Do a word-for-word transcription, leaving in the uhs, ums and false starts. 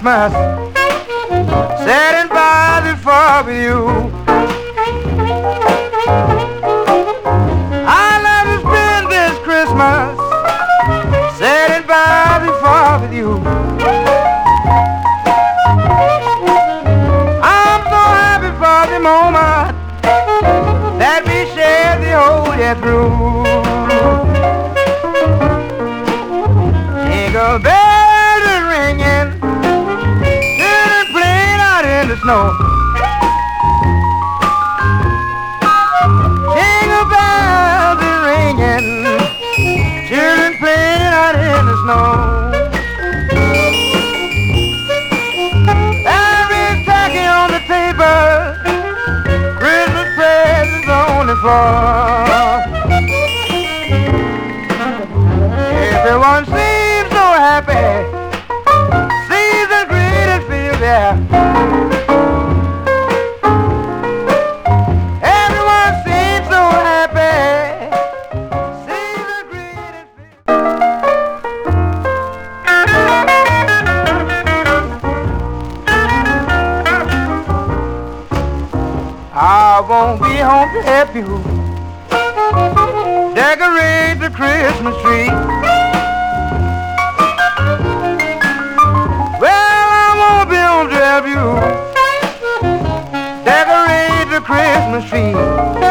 Christmas, sitting by the fire with you. I love to spend this Christmas, sitting by the fire with you. I'm so happy for the moment that we share the whole year through. Jingle bells are ringing, children playing out in the snow. Jingle bells are ringing, children playing out in the snow. Every tacky on the table, Christmas presents on the floor. Everyone seems so happy, sees the greatest feel there. Everyone seems so happy, sees the greatest feel. I won't be home to help you decorate the Christmas tree. Well, I won't be home to help you decorate the Christmas tree.